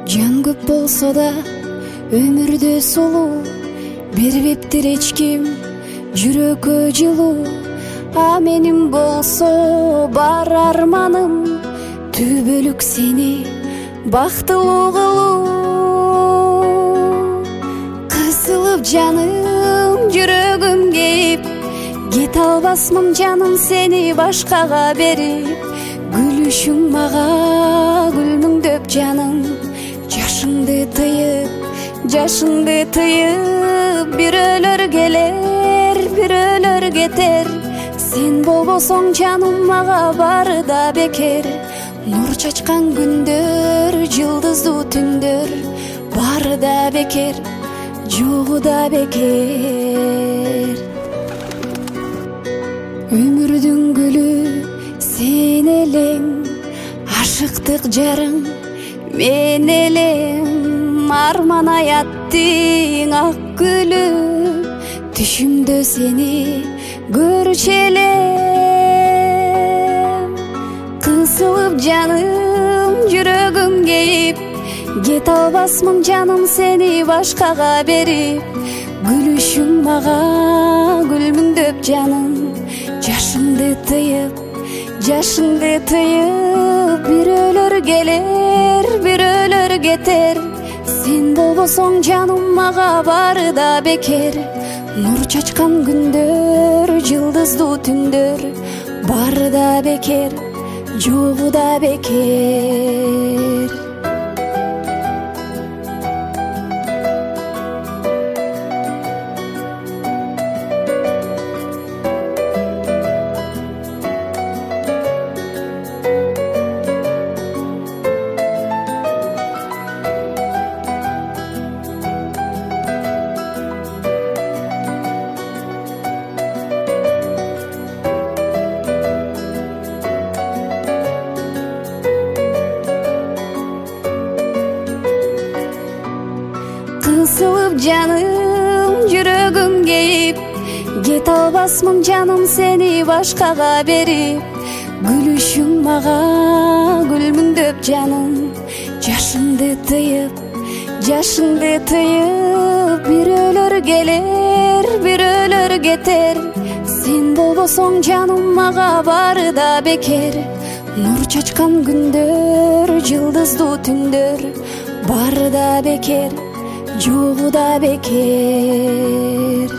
Жан көп болсо да өмүрдө сулуу бербептир эч ким жүрөккө жылуу. А менин болсо бар арманым түбөлүк сени бактылуу кылуу. Кысылып жаным жүрөгүм кейип, кете албасмын жаным сени башкага берип. Гүлүшүң мага гүлмүңдөп жаным, жашыңды тыйып бирөөлөр келер бирөөлөр кетер. Сен болбосоң жаным мага бары да бекер. Нур чачкан күндөр, жылдыздуу түндөр бары да бекер, жогу да бекер. Өмүрдүн гүлү сен элең, ашыктык жарың мен элем. Арман аяттың ак гүлү, түшүмдө сени көрчү элем. Кысылып жаным жүрөгүм кейип, кете албасмын жаным сени башкага берип. Гүлүшүң мага гүлмүңдөп жаным, жашыңды тыйып бирөөлөр келер бирөөлөр кетер. Сен болбосоң жаным мага бары да бекер. Нур чачкан күндөр, жылдыздуу түндөр бары да бекер, жогу да бекер. Кысылып жаным жүрөгүм кейип, кете албасмын жаным сени башкага берип. Гүлүшүң мага гүлмүңдөп жаным, жашыңды тыйып бирөөлөр келер бирөөлөр кетер. Сен болбосоң жаным мага бары да бекер. Нур чачкан күндөр, жылдыздуу түндөр бары да бекер, жогу да бекер.